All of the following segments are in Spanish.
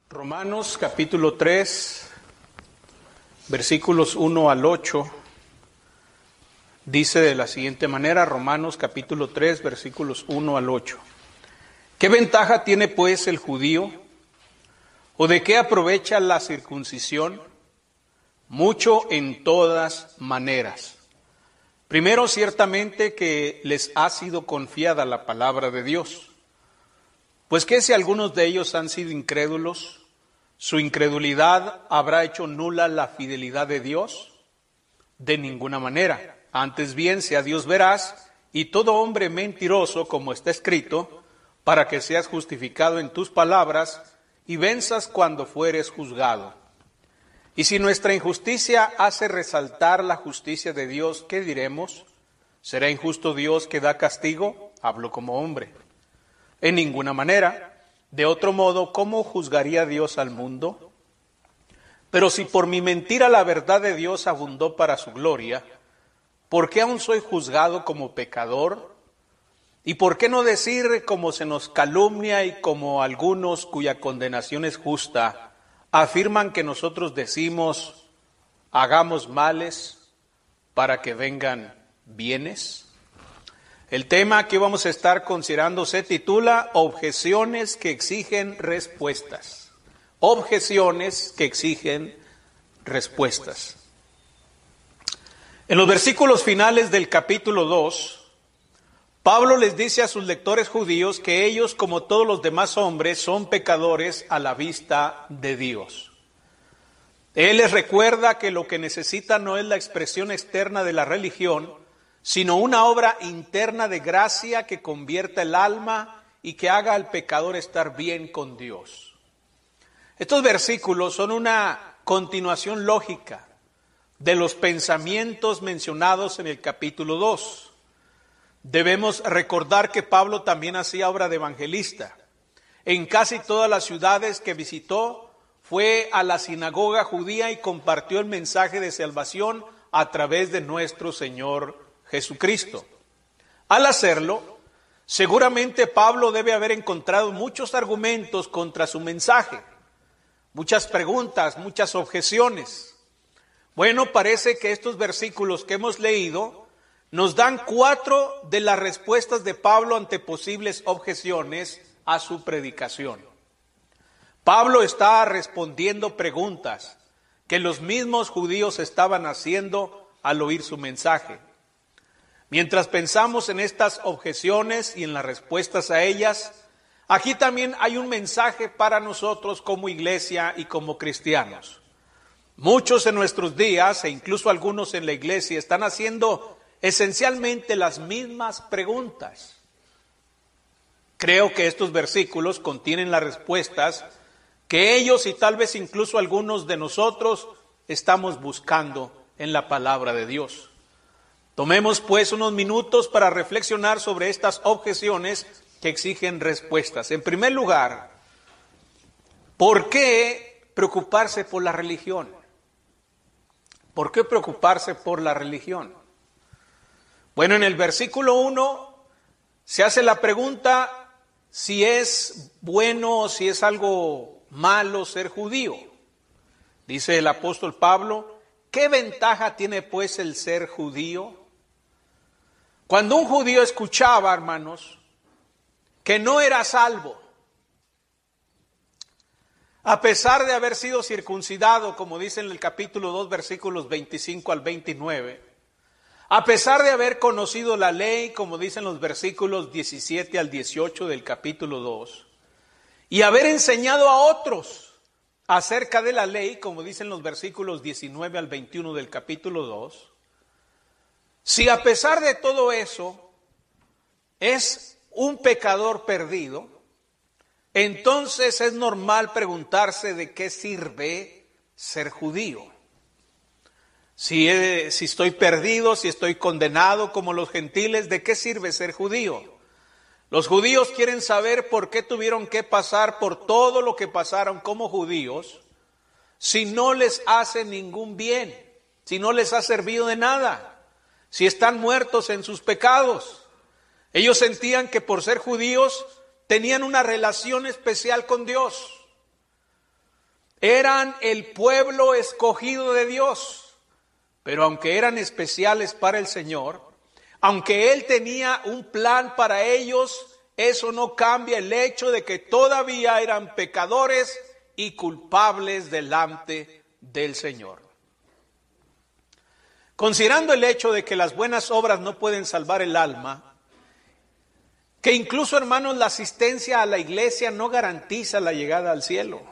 Romanos capítulo 3, versículos 1 al 8, dice de la siguiente manera, Romanos capítulo 3, versículos 1 al 8. ¿Qué ventaja tiene pues el judío? ¿O de qué aprovecha la circuncisión? Mucho en todas maneras. Primero, ciertamente que les ha sido confiada la palabra de Dios. Pues que si algunos de ellos han sido incrédulos, ¿su incredulidad habrá hecho nula la fidelidad de Dios? De ninguna manera. Antes bien, sea Dios veraz y todo hombre mentiroso, como está escrito, para que seas justificado en tus palabras y venzas cuando fueres juzgado. Y si nuestra injusticia hace resaltar la justicia de Dios, ¿qué diremos? ¿Será injusto Dios que da castigo? Hablo como hombre. En ninguna manera. De otro modo, ¿cómo juzgaría Dios al mundo? Pero si por mi mentira la verdad de Dios abundó para su gloria, ¿por qué aún soy juzgado como pecador? ¿Y por qué no decir como se nos calumnia y como algunos cuya condenación es justa, afirman que nosotros decimos, hagamos males para que vengan bienes? El tema que vamos a estar considerando se titula Objeciones que exigen respuestas. Objeciones que exigen respuestas. En los versículos finales del capítulo 2, Pablo les dice a sus lectores judíos que ellos, como todos los demás hombres, son pecadores a la vista de Dios. Él les recuerda que lo que necesita no es la expresión externa de la religión, sino una obra interna de gracia que convierta el alma y que haga al pecador estar bien con Dios. Estos versículos son una continuación lógica de los pensamientos mencionados en el capítulo 2. Debemos recordar que Pablo también hacía obra de evangelista. En casi todas las ciudades que visitó, fue a la sinagoga judía y compartió el mensaje de salvación a través de nuestro Señor Jesucristo. Al hacerlo, seguramente Pablo debe haber encontrado muchos argumentos contra su mensaje, muchas preguntas, muchas objeciones. Bueno, parece que estos versículos que hemos leído nos dan 4 de las respuestas de Pablo ante posibles objeciones a su predicación. Pablo está respondiendo preguntas que los mismos judíos estaban haciendo al oír su mensaje. Mientras pensamos en estas objeciones y en las respuestas a ellas, aquí también hay un mensaje para nosotros como iglesia y como cristianos. Muchos en nuestros días, e incluso algunos en la iglesia, están haciendo esencialmente las mismas preguntas. Creo que estos versículos contienen las respuestas que ellos y tal vez incluso algunos de nosotros estamos buscando en la palabra de Dios. Tomemos pues unos minutos para reflexionar sobre estas objeciones que exigen respuestas. En primer lugar, ¿por qué preocuparse por la religión? ¿Por qué preocuparse por la religión? Bueno, en el versículo 1 se hace la pregunta si es bueno o si es algo malo ser judío. Dice el apóstol Pablo, ¿qué ventaja tiene pues el ser judío? Cuando un judío escuchaba, hermanos, que no era salvo, a pesar de haber sido circuncidado, como dice en el capítulo 2, versículos 25 al 29, a pesar de haber conocido la ley, como dicen los versículos 17 al 18 del capítulo 2, y haber enseñado a otros acerca de la ley, como dicen los versículos 19 al 21 del capítulo 2, si a pesar de todo eso es un pecador perdido, entonces es normal preguntarse de qué sirve ser judío. Si estoy perdido, si estoy condenado como los gentiles, ¿de qué sirve ser judío? Los judíos quieren saber por qué tuvieron que pasar por todo lo que pasaron como judíos si no les hace ningún bien, si no les ha servido de nada. Si están muertos en sus pecados. Ellos sentían que por ser judíos tenían una relación especial con Dios. eran el pueblo escogido de Dios, pero aunque eran especiales para el Señor, aunque Él tenía un plan para ellos, eso no cambia el hecho de que todavía eran pecadores y culpables delante del Señor. Considerando el hecho de que las buenas obras no pueden salvar el alma, que incluso, hermanos, la asistencia a la iglesia no garantiza la llegada al cielo.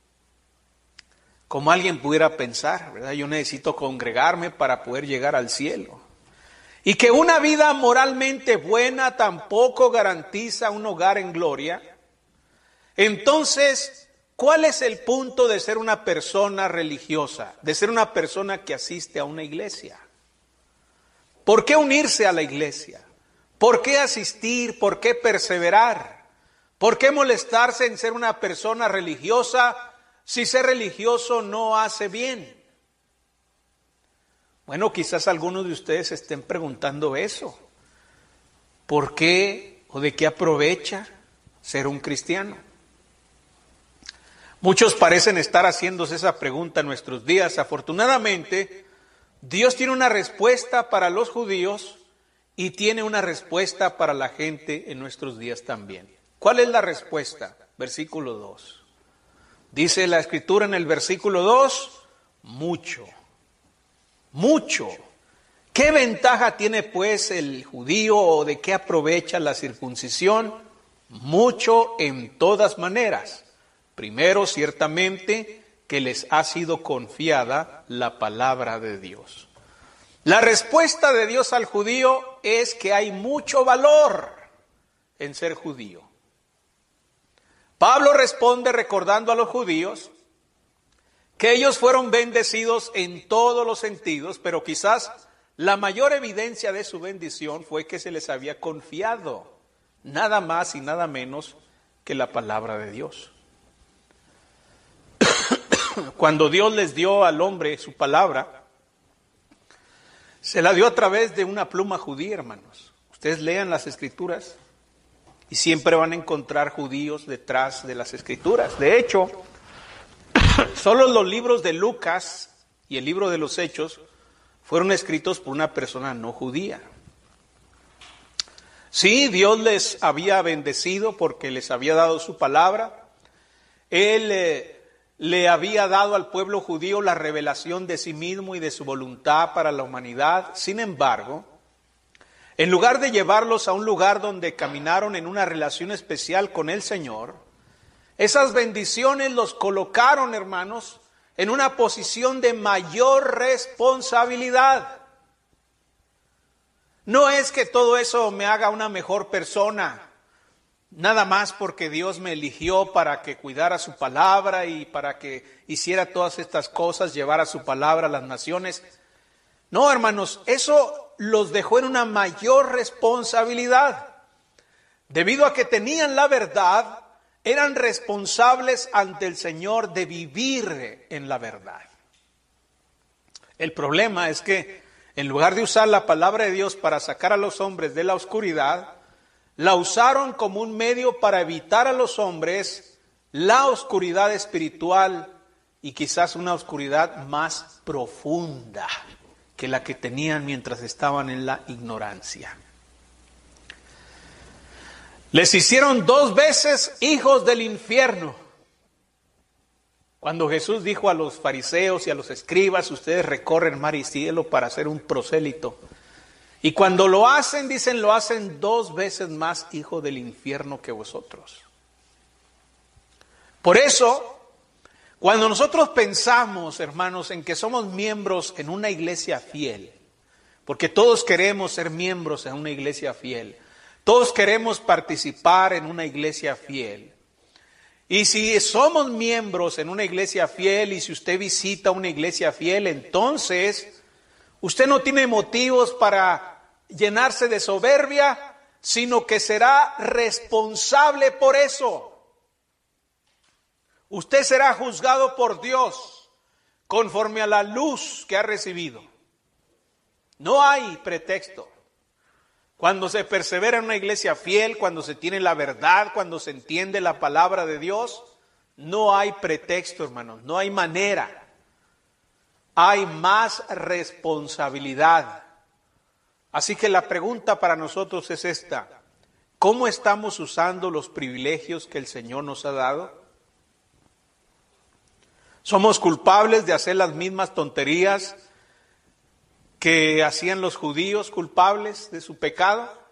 Como alguien pudiera pensar, ¿verdad? Yo necesito congregarme para poder llegar al cielo. Y que una vida moralmente buena tampoco garantiza un hogar en gloria. Entonces, ¿cuál es el punto de ser una persona religiosa? De ser una persona que asiste a una iglesia. ¿Por qué unirse a la iglesia? ¿Por qué asistir? ¿Por qué perseverar? ¿Por qué molestarse en ser una persona religiosa si ser religioso no hace bien? Bueno, quizás algunos de ustedes estén preguntando eso. ¿Por qué o de qué aprovecha ser un cristiano? Muchos parecen estar haciéndose esa pregunta en nuestros días. Afortunadamente, Dios tiene una respuesta para los judíos y tiene una respuesta para la gente en nuestros días también. ¿Cuál es la respuesta? Versículo 2. Dice la Escritura en el versículo 2, mucho. Mucho. ¿Qué ventaja tiene pues el judío o de qué aprovecha la circuncisión? Mucho en todas maneras. Primero, ciertamente, que les ha sido confiada la palabra de Dios. La respuesta de Dios al judío es que hay mucho valor en ser judío. Pablo responde recordando a los judíos que ellos fueron bendecidos en todos los sentidos, pero quizás la mayor evidencia de su bendición fue que se les había confiado nada más y nada menos que la palabra de Dios. Cuando Dios les dio al hombre su palabra, se la dio a través de una pluma judía, hermanos. Ustedes lean las Escrituras y siempre van a encontrar judíos detrás de las Escrituras. De hecho, solo los libros de Lucas y el libro de los Hechos fueron escritos por una persona no judía. Sí, Dios les había bendecido porque les había dado su palabra. Él le había dado al pueblo judío la revelación de sí mismo y de su voluntad para la humanidad. Sin embargo, en lugar de llevarlos a un lugar donde caminaron en una relación especial con el Señor, esas bendiciones los colocaron, hermanos, en una posición de mayor responsabilidad. No es que todo eso me haga una mejor persona, nada más porque Dios me eligió para que cuidara su palabra y para que hiciera todas estas cosas, llevara su palabra a las naciones. No, hermanos, eso los dejó en una mayor responsabilidad. Debido a que tenían la verdad, eran responsables ante el Señor de vivir en la verdad. El problema es que en lugar de usar la palabra de Dios para sacar a los hombres de la oscuridad, la usaron como un medio para evitar a los hombres la oscuridad espiritual y quizás una oscuridad más profunda que la que tenían mientras estaban en la ignorancia. Les hicieron 2 veces hijos del infierno. Cuando Jesús dijo a los fariseos y a los escribas, ustedes recorren mar y cielo para ser un prosélito. Y cuando lo hacen, dicen, lo hacen 2 veces más hijo del infierno que vosotros. Por eso, cuando nosotros pensamos, hermanos, en que somos miembros en una iglesia fiel, porque todos queremos ser miembros en una iglesia fiel, todos queremos participar en una iglesia fiel. Y si somos miembros en una iglesia fiel y si usted visita una iglesia fiel, entonces usted no tiene motivos para llenarse de soberbia, sino que será responsable por eso. Usted será juzgado por Dios conforme a la luz que ha recibido. No hay pretexto. Cuando se persevera en una iglesia fiel, cuando se tiene la verdad, cuando se entiende la palabra de Dios, No hay pretexto, hermanos, no hay manera. Hay más responsabilidad. Así que la pregunta para nosotros es esta: ¿cómo estamos usando los privilegios que el Señor nos ha dado? ¿Somos culpables de hacer las mismas tonterías que hacían los judíos, culpables de su pecado?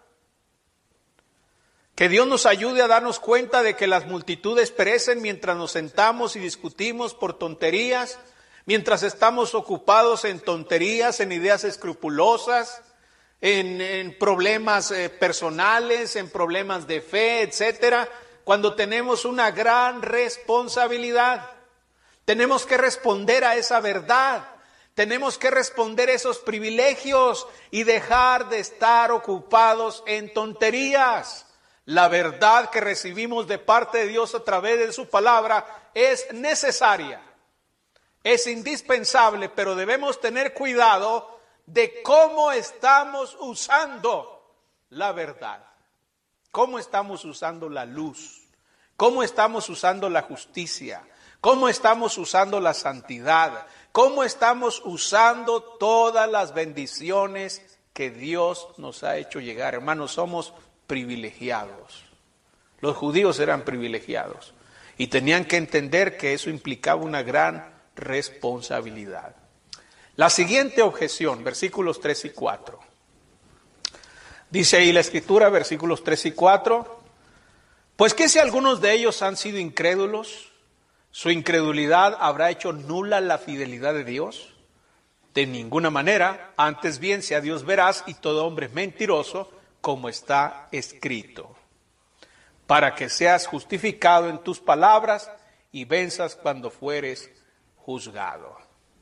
Que Dios nos ayude a darnos cuenta de que las multitudes perecen mientras nos sentamos y discutimos por tonterías, mientras estamos ocupados en tonterías, en ideas escrupulosas, en problemas personales, en problemas de fe, etcétera, cuando tenemos una gran responsabilidad. Tenemos que responder a esa verdad. Tenemos que responder a esos privilegios y dejar de estar ocupados en tonterías. La verdad que recibimos de parte de Dios a través de su palabra es necesaria, es indispensable, pero debemos tener cuidado de cómo estamos usando la verdad, cómo estamos usando la luz, cómo estamos usando la justicia, cómo estamos usando la santidad, cómo estamos usando todas las bendiciones que Dios nos ha hecho llegar. Hermanos, somos privilegiados. Los judíos eran privilegiados y tenían que entender que eso implicaba una gran responsabilidad. La siguiente objeción, versículos 3 y 4. Dice ahí la Escritura, versículos 3 y 4, pues que si algunos de ellos han sido incrédulos, ¿su incredulidad habrá hecho nula la fidelidad de Dios? De ninguna manera, antes bien sea Dios veraz y todo hombre mentiroso, como está escrito, para que seas justificado en tus palabras y venzas cuando fueres juzgado.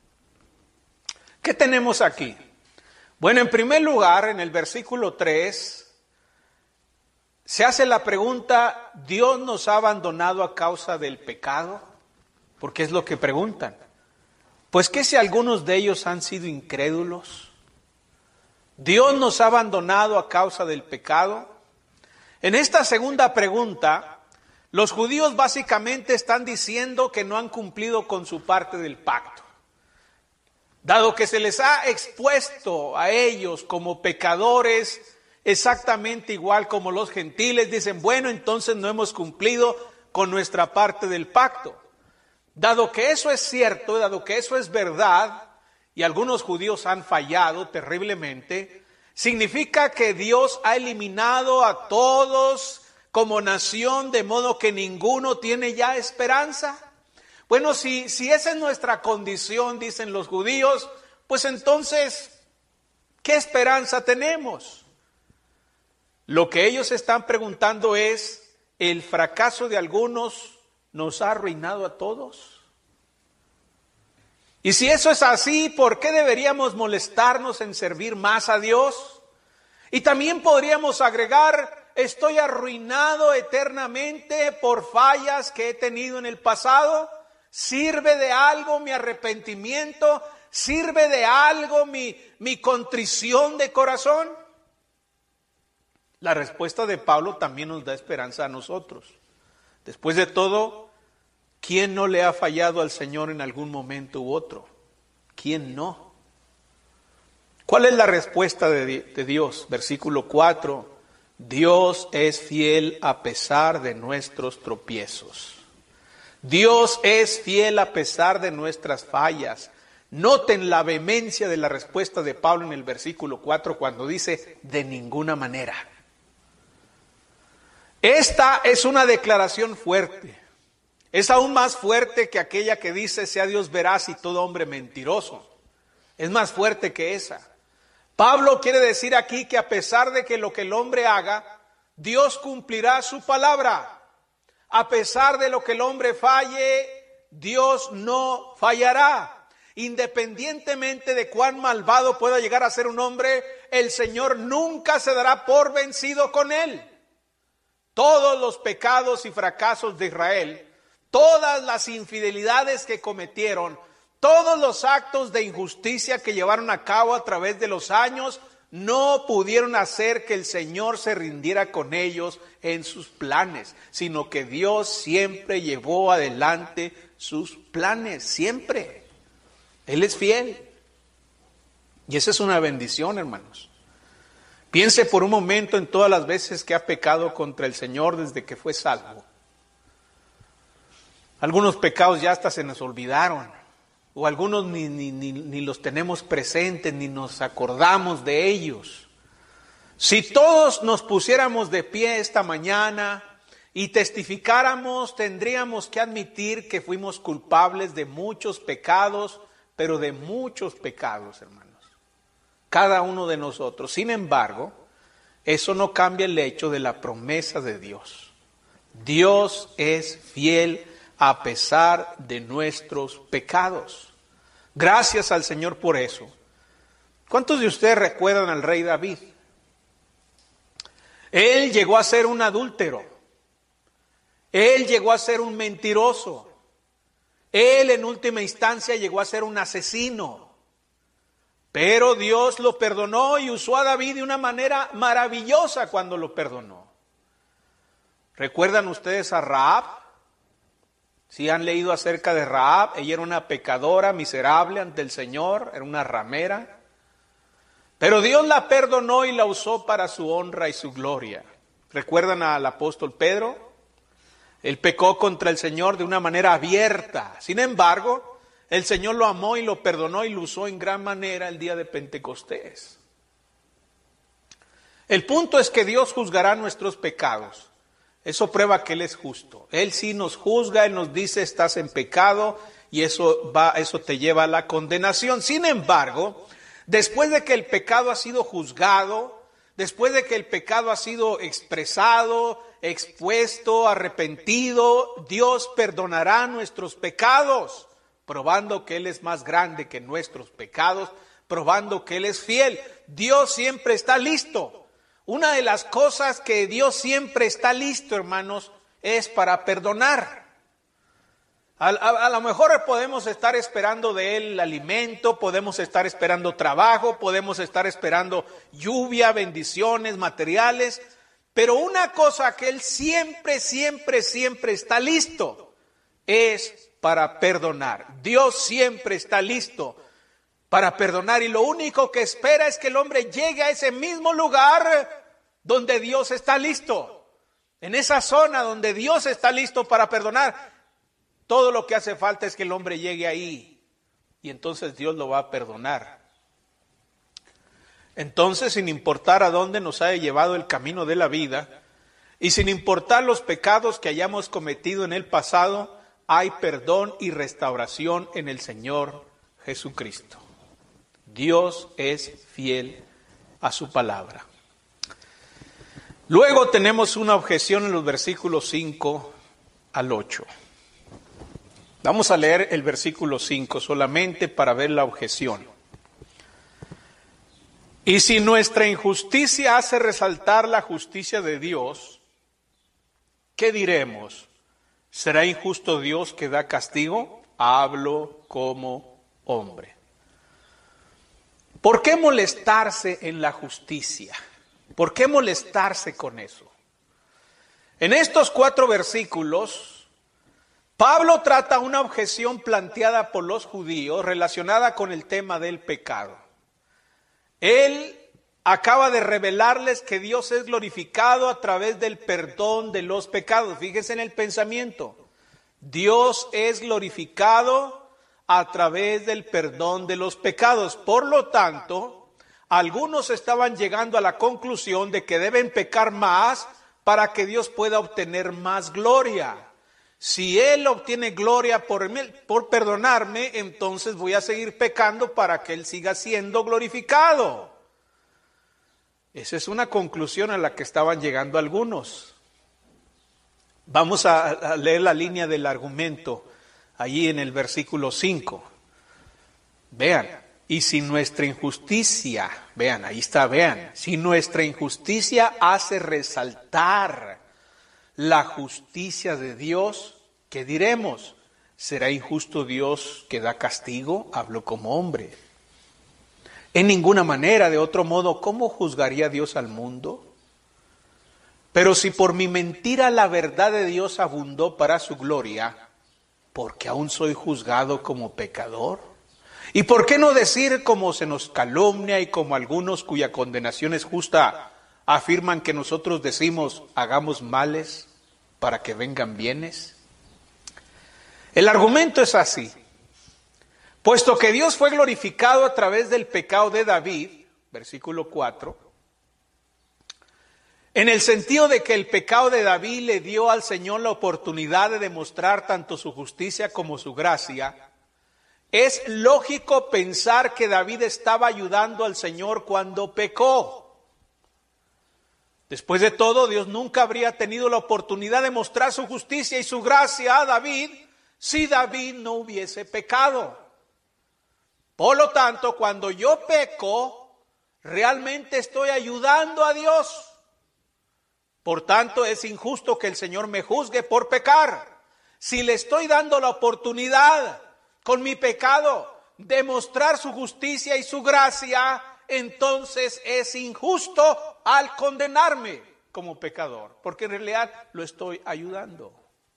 ¿Qué tenemos aquí? Bueno, en primer lugar, en el versículo 3, se hace la pregunta, ¿Dios nos ha abandonado a causa del pecado? Porque es lo que preguntan. Pues que si algunos de ellos han sido incrédulos, ¿Dios nos ha abandonado a causa del pecado? En esta segunda pregunta, los judíos básicamente están diciendo que no han cumplido con su parte del pacto. Dado que se les ha expuesto a ellos como pecadores, exactamente igual como los gentiles, dicen, bueno, entonces no hemos cumplido con nuestra parte del pacto. Dado que eso es cierto, dado que eso es verdad, y algunos judíos han fallado terriblemente, significa que Dios ha eliminado a todos como nación, de modo que ninguno tiene ya esperanza. Bueno, si esa es nuestra condición, dicen los judíos, pues entonces, ¿qué esperanza tenemos? Lo que ellos están preguntando es, ¿el fracaso de algunos nos ha arruinado a todos? Y si eso es así, ¿por qué deberíamos molestarnos en servir más a Dios? Y también podríamos agregar, ¿estoy arruinado eternamente por fallas que he tenido en el pasado? ¿Sirve de algo mi arrepentimiento? ¿Sirve de algo mi contrición de corazón? La respuesta de Pablo también nos da esperanza a nosotros. Después de todo, ¿quién no le ha fallado al Señor en algún momento u otro? ¿Quién no? ¿Cuál es la respuesta de Dios? Versículo 4. Dios es fiel a pesar de nuestros tropiezos. Dios es fiel a pesar de nuestras fallas. Noten la vehemencia de la respuesta de Pablo en el versículo 4 cuando dice, de ninguna manera. Esta es una declaración fuerte. Es aún más fuerte que aquella que dice, sea Dios veraz y todo hombre mentiroso. Es más fuerte que esa. Pablo quiere decir aquí que a pesar de que lo que el hombre haga, Dios cumplirá su palabra. A pesar de lo que el hombre falle, Dios no fallará. Independientemente de cuán malvado pueda llegar a ser un hombre, el Señor nunca se dará por vencido con él. Todos los pecados y fracasos de Israel, todas las infidelidades que cometieron, todos los actos de injusticia que llevaron a cabo a través de los años, no pudieron hacer que el Señor se rindiera con ellos en sus planes, sino que Dios siempre llevó adelante sus planes, siempre. Él es fiel. Y esa es una bendición, hermanos. Piense por un momento en todas las veces que ha pecado contra el Señor desde que fue salvo. Algunos pecados ya hasta se nos olvidaron, o algunos ni los tenemos presentes, ni nos acordamos de ellos. Si todos nos pusiéramos de pie esta mañana y testificáramos, tendríamos que admitir que fuimos culpables de muchos pecados, pero de muchos pecados, hermanos. Cada uno de nosotros. Sin embargo, eso no cambia el hecho de la promesa de Dios. Dios es fiel a pesar de nuestros pecados. Gracias al Señor por eso. ¿Cuántos de ustedes recuerdan al rey David? Él llegó a ser un adúltero. Él llegó a ser un mentiroso. Él en última instancia llegó a ser un asesino. Pero Dios lo perdonó y usó a David de una manera maravillosa cuando lo perdonó. ¿Recuerdan ustedes a Rahab? Si han leído acerca de Rahab, ella era una pecadora miserable ante el Señor, era una ramera. Pero Dios la perdonó y la usó para su honra y su gloria. ¿Recuerdan al apóstol Pedro? Él pecó contra el Señor de una manera abierta. Sin embargo, el Señor lo amó y lo perdonó y lo usó en gran manera el día de Pentecostés. El punto es que Dios juzgará nuestros pecados. Eso prueba que Él es justo. Él sí nos juzga, Él nos dice estás en pecado y eso te lleva a la condenación. Sin embargo, después de que el pecado ha sido juzgado, después de que el pecado ha sido expresado, expuesto, arrepentido, Dios perdonará nuestros pecados, probando que Él es más grande que nuestros pecados, probando que Él es fiel. Dios siempre está listo. Una de las cosas que Dios siempre está listo, hermanos, es para perdonar. A lo mejor podemos estar esperando de Él alimento, podemos estar esperando trabajo, podemos estar esperando lluvia, bendiciones materiales, pero una cosa que Él siempre está listo es para perdonar. Dios siempre está listo para perdonar y lo único que espera es que el hombre llegue a ese mismo lugar donde Dios está listo. En esa zona donde Dios está listo para perdonar, todo lo que hace falta es que el hombre llegue ahí y entonces Dios lo va a perdonar. Entonces, sin importar a dónde nos haya llevado el camino de la vida y sin importar los pecados que hayamos cometido en el pasado, hay perdón y restauración en el Señor Jesucristo. Dios es fiel a su palabra. Luego tenemos una objeción en los versículos 5 al 8. Vamos a leer el versículo 5 solamente para ver la objeción. Y si nuestra injusticia hace resaltar la justicia de Dios, ¿qué diremos? ¿Será injusto Dios que da castigo? Hablo como hombre. ¿Por qué molestarse en la justicia? ¿Por qué molestarse con eso? En estos 4 versículos, Pablo trata una objeción planteada por los judíos relacionada con el tema del pecado. Él acaba de revelarles que Dios es glorificado a través del perdón de los pecados. Fíjense en el pensamiento. Dios es glorificado a través del perdón de los pecados. Por lo tanto, algunos estaban llegando a la conclusión de que deben pecar más para que Dios pueda obtener más gloria. Si Él obtiene gloria por perdonarme, entonces voy a seguir pecando para que Él siga siendo glorificado. Esa es una conclusión a la que estaban llegando algunos. Vamos a leer la línea del argumento allí en el versículo 5. Vean, y si nuestra injusticia, vean, ahí está, vean, si nuestra injusticia hace resaltar la justicia de Dios, ¿qué diremos? ¿Será injusto Dios que da castigo? Hablo como hombre. En ninguna manera, de otro modo, ¿cómo juzgaría Dios al mundo? Pero si por mi mentira la verdad de Dios abundó para su gloria, ¿por qué aún soy juzgado como pecador? ¿Y por qué no decir como se nos calumnia y como algunos cuya condenación es justa afirman que nosotros decimos hagamos males para que vengan bienes? El argumento es así. Puesto que Dios fue glorificado a través del pecado de David, versículo 4, en el sentido de que el pecado de David le dio al Señor la oportunidad de demostrar tanto su justicia como su gracia, es lógico pensar que David estaba ayudando al Señor cuando pecó. Después de todo, Dios nunca habría tenido la oportunidad de mostrar su justicia y su gracia a David si David no hubiese pecado. Por lo tanto, cuando yo peco, realmente estoy ayudando a Dios. Por tanto, es injusto que el Señor me juzgue por pecar. Si le estoy dando la oportunidad con mi pecado de mostrar su justicia y su gracia, entonces es injusto al condenarme como pecador, porque en realidad lo estoy ayudando.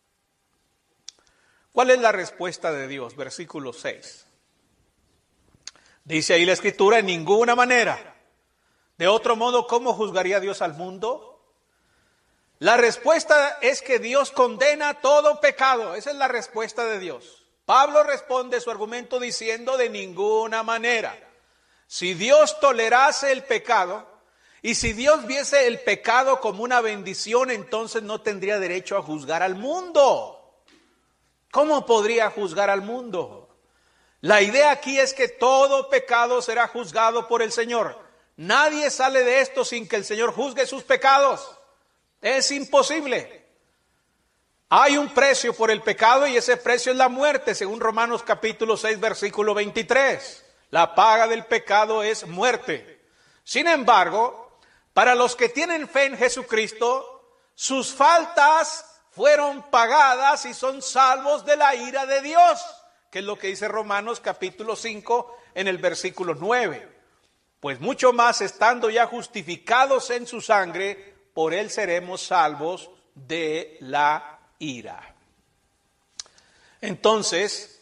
¿Cuál es la respuesta de Dios? Versículo 6. Dice ahí la Escritura, en ninguna manera. De otro modo, ¿cómo juzgaría Dios al mundo? La respuesta es que Dios condena todo pecado. Esa es la respuesta de Dios. Pablo responde su argumento diciendo de ninguna manera. Si Dios tolerase el pecado y si Dios viese el pecado como una bendición, entonces no tendría derecho a juzgar al mundo. ¿Cómo podría juzgar al mundo? La idea aquí es que todo pecado será juzgado por el Señor. Nadie sale de esto sin que el Señor juzgue sus pecados. Es imposible. Hay un precio por el pecado y ese precio es la muerte, según Romanos capítulo 6, versículo 23. La paga del pecado es muerte. Sin embargo, para los que tienen fe en Jesucristo, sus faltas fueron pagadas y son salvos de la ira de Dios, que es lo que dice Romanos capítulo 5 en el versículo 9. Pues mucho más estando ya justificados en su sangre, por él seremos salvos de la ira. Entonces,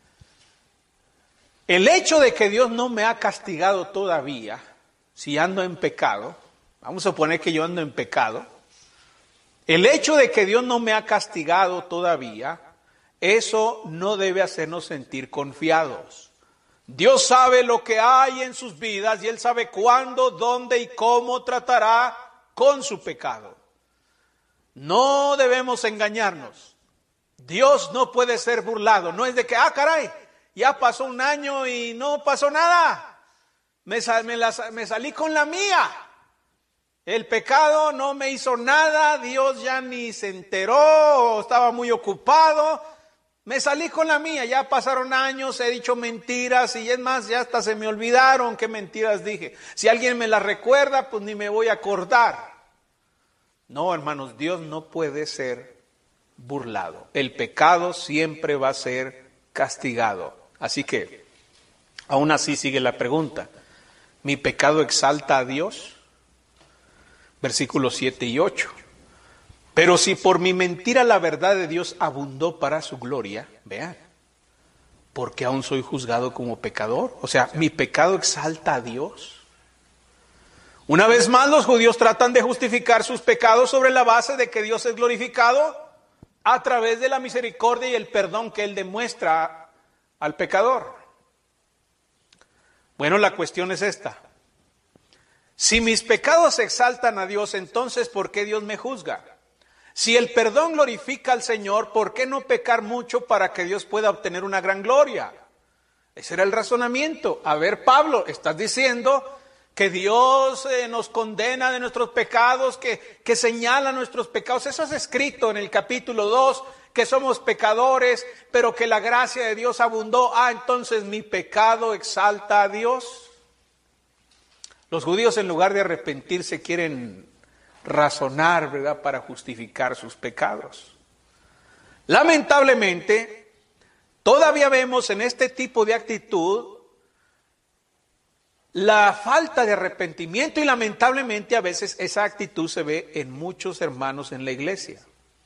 el hecho de que Dios no me ha castigado todavía, si ando en pecado, vamos a suponer que yo ando en pecado, el hecho de que Dios no me ha castigado todavía, eso no debe hacernos sentir confiados. Dios sabe lo que hay en sus vidas y Él sabe cuándo, dónde y cómo tratará con su pecado. No debemos engañarnos. Dios no puede ser burlado. No es de que, caray, ya pasó un año y no pasó nada. Me salí con la mía. El pecado no me hizo nada. Dios ya ni se enteró, estaba muy ocupado. Me salí con la mía. Ya pasaron años, he dicho mentiras y es más, ya hasta se me olvidaron qué mentiras dije. Si alguien me las recuerda, pues ni me voy a acordar. No, hermanos, Dios no puede ser burlado. El pecado siempre va a ser castigado. Así que, aún así sigue la pregunta. ¿Mi pecado exalta a Dios? Versículos 7 y 8. Pero si por mi mentira la verdad de Dios abundó para su gloria, vean, ¿por qué aún soy juzgado como pecador? O sea, ¿mi pecado exalta a Dios? Una vez más, los judíos tratan de justificar sus pecados sobre la base de que Dios es glorificado a través de la misericordia y el perdón que Él demuestra al pecador. Bueno, la cuestión es esta. Si mis pecados exaltan a Dios, entonces ¿por qué Dios me juzga? Si el perdón glorifica al Señor, ¿por qué no pecar mucho para que Dios pueda obtener una gran gloria? Ese era el razonamiento. A ver, Pablo, estás diciendo que Dios nos condena de nuestros pecados, que señala nuestros pecados. Eso es escrito en el capítulo 2, que somos pecadores, pero que la gracia de Dios abundó. Entonces mi pecado exalta a Dios. Los judíos, en lugar de arrepentirse, quieren razonar, ¿verdad?, para justificar sus pecados. Lamentablemente, todavía vemos en este tipo de actitud la falta de arrepentimiento y lamentablemente a veces esa actitud se ve en muchos hermanos en la iglesia.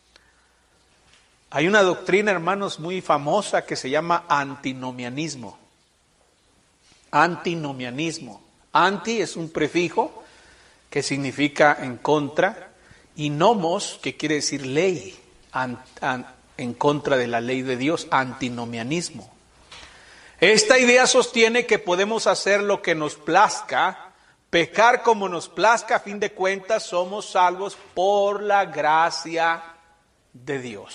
Hay una doctrina, hermanos, muy famosa que se llama antinomianismo. Antinomianismo. Anti es un prefijo que significa en contra y nomos, que quiere decir ley, en contra de la ley de Dios, antinomianismo. Esta idea sostiene que podemos hacer lo que nos plazca, pecar como nos plazca, a fin de cuentas somos salvos por la gracia de Dios.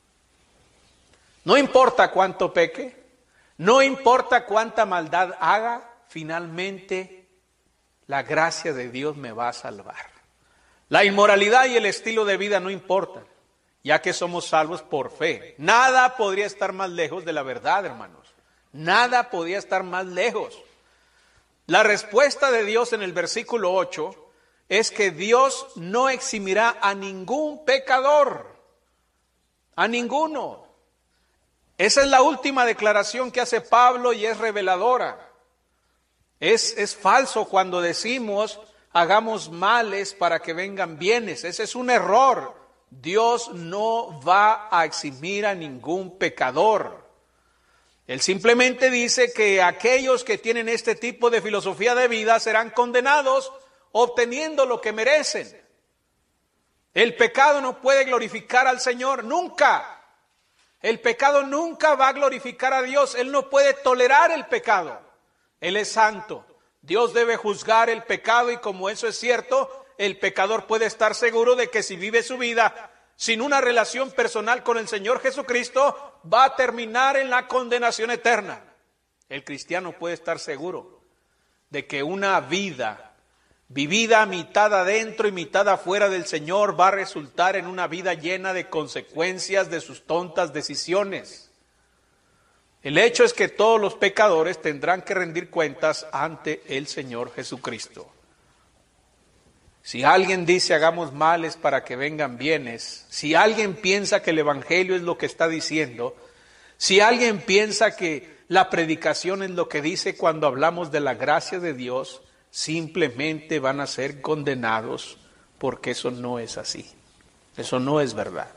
No importa cuánto peque, no importa cuánta maldad haga, finalmente la gracia de Dios me va a salvar. La inmoralidad y el estilo de vida no importan, ya que somos salvos por fe. Nada podría estar más lejos de la verdad, hermanos. Nada podía estar más lejos. La respuesta de Dios en el versículo 8 es que Dios no eximirá a ningún pecador, a ninguno. Esa es la última declaración que hace Pablo y es reveladora. Es falso cuando decimos hagamos males para que vengan bienes. Ese es un error. Dios no va a eximir a ningún pecador. Él simplemente dice que aquellos que tienen este tipo de filosofía de vida serán condenados obteniendo lo que merecen. El pecado no puede glorificar al Señor, nunca. El pecado nunca va a glorificar a Dios. Él no puede tolerar el pecado. Él es santo. Dios debe juzgar el pecado y como eso es cierto, el pecador puede estar seguro de que si vive su vida sin una relación personal con el Señor Jesucristo, va a terminar en la condenación eterna. El cristiano puede estar seguro de que una vida vivida mitad adentro y mitad afuera del Señor va a resultar en una vida llena de consecuencias de sus tontas decisiones. El hecho es que todos los pecadores tendrán que rendir cuentas ante el Señor Jesucristo. Si alguien dice hagamos males para que vengan bienes, si alguien piensa que el Evangelio es lo que está diciendo, si alguien piensa que la predicación es lo que dice cuando hablamos de la gracia de Dios, simplemente van a ser condenados porque eso no es así. Eso no es verdad.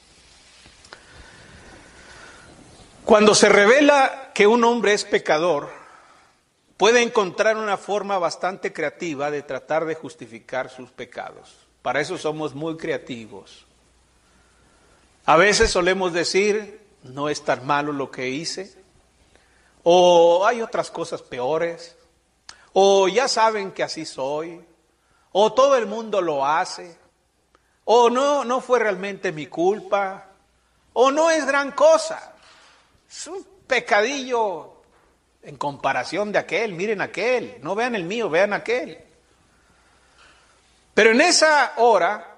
Cuando se revela que un hombre es pecador, puede encontrar una forma bastante creativa de tratar de justificar sus pecados. Para eso somos muy creativos. A veces solemos decir, no es tan malo lo que hice, o hay otras cosas peores, o ya saben que así soy, o todo el mundo lo hace, o no fue realmente mi culpa, o no es gran cosa, es un pecadillo en comparación de aquel, miren aquel, no vean el mío, vean aquel. Pero en esa hora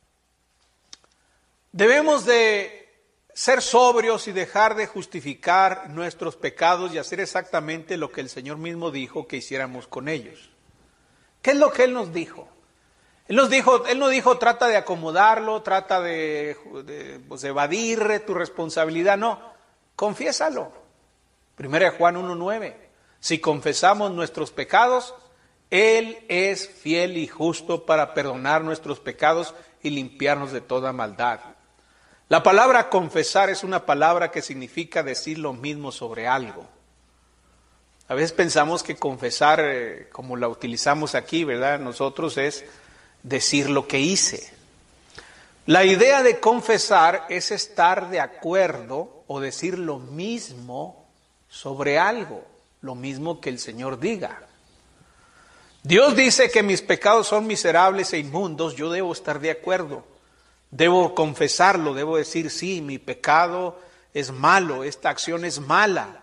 debemos de ser sobrios y dejar de justificar nuestros pecados y hacer exactamente lo que el Señor mismo dijo que hiciéramos con ellos. ¿Qué es lo que Él nos dijo? Él no dijo trata de acomodarlo, trata de evadir tu responsabilidad, no, confiésalo. 1 Juan 1:9, si confesamos nuestros pecados, Él es fiel y justo para perdonar nuestros pecados y limpiarnos de toda maldad. La palabra confesar es una palabra que significa decir lo mismo sobre algo. A veces pensamos que confesar, como la utilizamos aquí, ¿verdad? Nosotros es decir lo que hice. La idea de confesar es estar de acuerdo o decir lo mismo sobre algo, lo mismo que el Señor diga. Dios dice que mis pecados son miserables e inmundos, yo debo estar de acuerdo. Debo confesarlo, debo decir, sí, mi pecado es malo, esta acción es mala.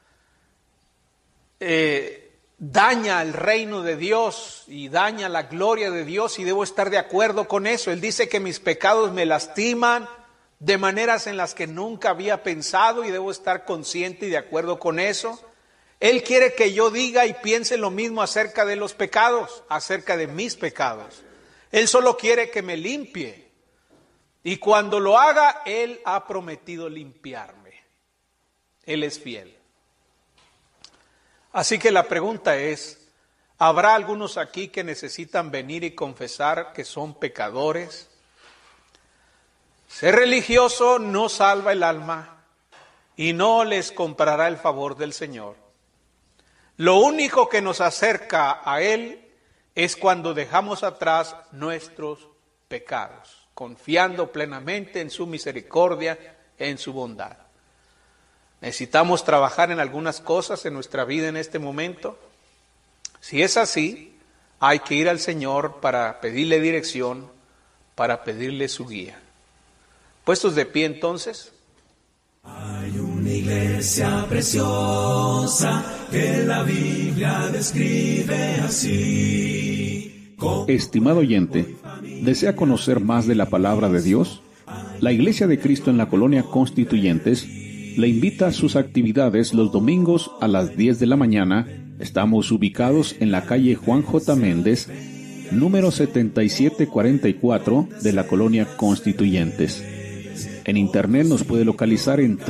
Daña el reino de Dios y daña la gloria de Dios y debo estar de acuerdo con eso. Él dice que mis pecados me lastiman de maneras en las que nunca había pensado y debo estar consciente y de acuerdo con eso. Él quiere que yo diga y piense lo mismo acerca de los pecados, acerca de mis pecados. Él solo quiere que me limpie. Y cuando lo haga, Él ha prometido limpiarme. Él es fiel. Así que la pregunta es, Habrá algunos aquí que necesitan venir y confesar que son pecadores. Ser religioso no salva el alma y no les comprará el favor del Señor. Lo único que nos acerca a Él es cuando dejamos atrás nuestros pecados, confiando plenamente en su misericordia, en su bondad. Necesitamos trabajar en algunas cosas en nuestra vida en este momento. Si es así, hay que ir al Señor para pedirle dirección, para pedirle su guía. Puestos de pie entonces. Hay una iglesia preciosa que la Biblia describe así. Estimado oyente, ¿desea conocer más de la palabra de Dios? La Iglesia de Cristo en la Colonia Constituyentes le invita a sus actividades los domingos a las 10 de la mañana. Estamos ubicados en la calle Juan J. Méndez, número 7744 de la Colonia Constituyentes. En internet nos puede localizar en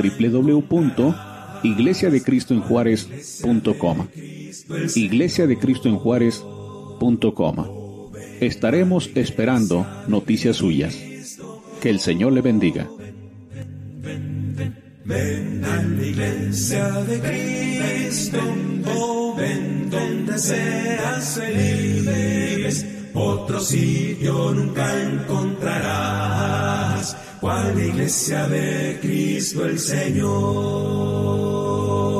www.iglesiadecristoenjuarez.com. iglesiadecristoenjuarez.com. Estaremos esperando noticias suyas. Que el Señor le bendiga. Ven a la iglesia de Cristo, oh, ven donde seas feliz. Otro sitio nunca encontrarás, cual la iglesia de Cristo el Señor.